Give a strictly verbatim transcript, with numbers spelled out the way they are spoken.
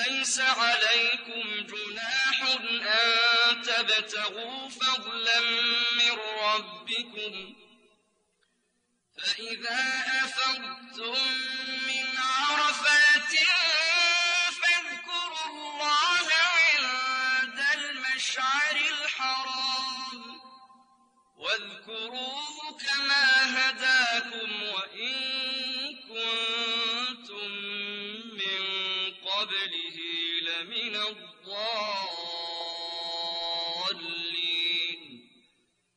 ليس عليكم جناح أن تبتغوا فضلا من ربكم فإذا أفضتم من عرفات فاذكروا الله عند المشعر الحرام واذكروه كما هداكم وإن كنتم من قبله لمن الضالين